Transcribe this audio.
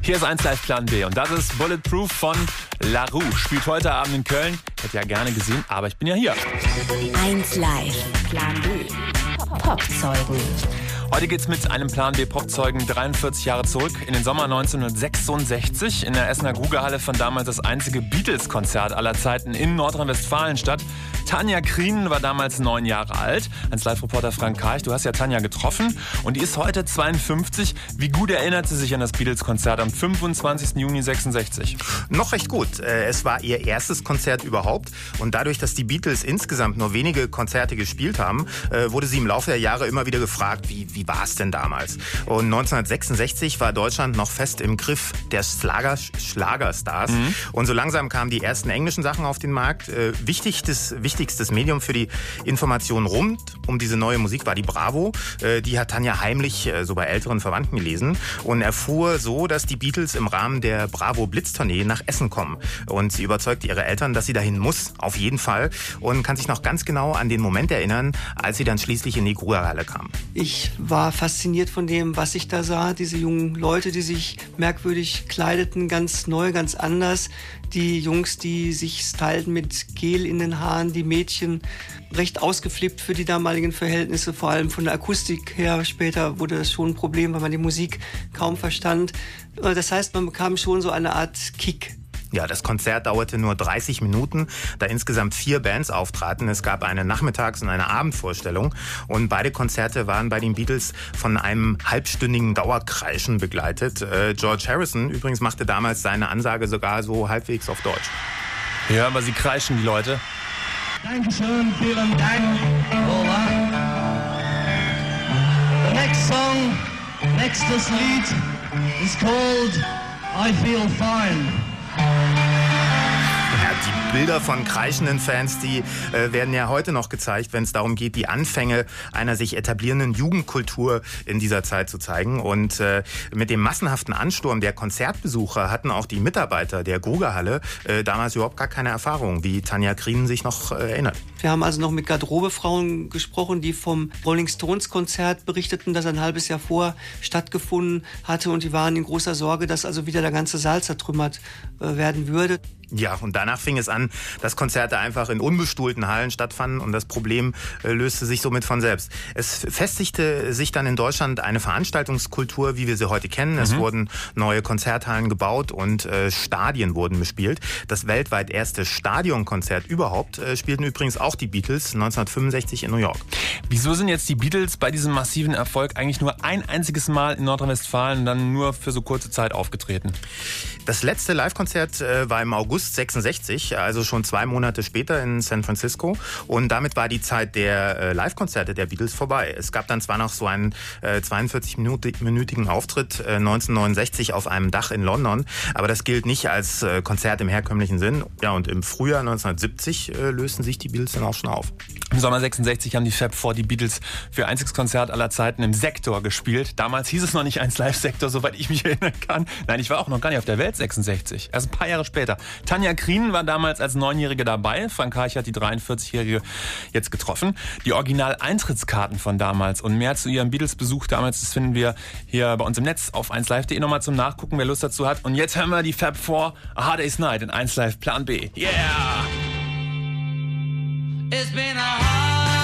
Hier ist 1 Live Plan B und das ist Bulletproof von La Roux. Spielt heute Abend in Köln. Hätte ja gerne gesehen, aber ich bin ja hier. 1 Live Plan B. Popzeugen. Heute geht's mit einem Plan B Popzeugen 43 Jahre zurück in den Sommer 1966. In der Essener Grugehalle fand damals das einzige Beatles-Konzert aller Zeiten in Nordrhein-Westfalen statt. Tanja Krien war damals 9 Jahre alt. Als Live-Reporter Frank Karch, du hast ja Tanja getroffen und die ist heute 52. Wie gut erinnert sie sich an das Beatles-Konzert am 25. Juni 66? Noch recht gut. Es war ihr erstes Konzert überhaupt und dadurch, dass die Beatles insgesamt nur wenige Konzerte gespielt haben, wurde sie im Laufe der Jahre immer wieder gefragt, wie war es denn damals? Und 1966 war Deutschland noch fest im Griff der Schlagerstars. Und so langsam kamen die ersten englischen Sachen auf den Markt. Wichtigstes Medium für die Information rund um diese neue Musik war die Bravo. Die hat Tanja heimlich so bei älteren Verwandten gelesen und erfuhr so, dass die Beatles im Rahmen der Bravo Blitztournee nach Essen kommen. Und sie überzeugte ihre Eltern, dass sie dahin muss, auf jeden Fall. Und kann sich noch ganz genau an den Moment erinnern, als sie dann schließlich in die Grugehalle kam. Ich war fasziniert von dem, was ich da sah. Diese jungen Leute, die sich merkwürdig kleideten, ganz neu, ganz anders. Die Jungs, die sich stylten mit Gel in den Haaren, die Mädchen recht ausgeflippt für die damaligen Verhältnisse, vor allem von der Akustik her. Später wurde das schon ein Problem, weil man die Musik kaum verstand. Das heißt, man bekam schon so eine Art Kick. Ja, das Konzert dauerte nur 30 Minuten, da insgesamt 4 Bands auftraten. Es gab eine Nachmittags- und eine Abendvorstellung. Und beide Konzerte waren bei den Beatles von einem halbstündigen Dauerkreischen begleitet. George Harrison übrigens machte damals seine Ansage sogar so halbwegs auf Deutsch. Ja, aber sie kreischen, die Leute. Dankeschön, vielen Dank. The next song, nächstes Lied is called I Feel Fine. Ja, die Bilder von kreischenden Fans, die werden ja heute noch gezeigt, wenn es darum geht, die Anfänge einer sich etablierenden Jugendkultur in dieser Zeit zu zeigen. Und mit dem massenhaften Ansturm der Konzertbesucher hatten auch die Mitarbeiter der Grugehalle damals überhaupt gar keine Erfahrung, wie Tanja Krien sich noch erinnert. Wir haben also noch mit Garderobefrauen gesprochen, die vom Rolling Stones Konzert berichteten, das ein halbes Jahr vor stattgefunden hatte. Und die waren in großer Sorge, dass also wieder der ganze Saal zertrümmert werden würde. Ja, und danach fing es an, dass Konzerte einfach in unbestuhlten Hallen stattfanden und das Problem löste sich somit von selbst. Es festigte sich dann in Deutschland eine Veranstaltungskultur, wie wir sie heute kennen. Es wurden neue Konzerthallen gebaut und Stadien wurden bespielt. Das weltweit erste Stadionkonzert überhaupt spielten übrigens auch die Beatles 1965 in New York. Wieso sind jetzt die Beatles bei diesem massiven Erfolg eigentlich nur ein einziges Mal in Nordrhein-Westfalen dann nur für so kurze Zeit aufgetreten? Das letzte Live-Konzert war im August 66, also schon 2 Monate später in San Francisco. Und damit war die Zeit der Live-Konzerte der Beatles vorbei. Es gab dann zwar noch so einen 42-minütigen Auftritt 1969 auf einem Dach in London, aber das gilt nicht als Konzert im herkömmlichen Sinn. Ja, und im Frühjahr 1970 lösten sich die Beatles dann auch schon auf. Im Sommer 66 haben die Fab Four die Beatles für einziges Konzert aller Zeiten im Sektor gespielt. Damals hieß es noch nicht 1 Live Sektor, soweit ich mich erinnern kann. Nein, ich war auch noch gar nicht auf der Welt 66. Erst ein paar Jahre später. Tanja Krien war damals als 9-Jährige dabei. Frank Karch hat die 43-Jährige jetzt getroffen. Die Original-Eintrittskarten von damals und mehr zu ihrem Beatles-Besuch damals, das finden wir hier bei uns im Netz auf 1live.de nochmal zum Nachgucken, wer Lust dazu hat. Und jetzt hören wir die Fab Four A Hard Day's Night in 1 Live Plan B. Yeah!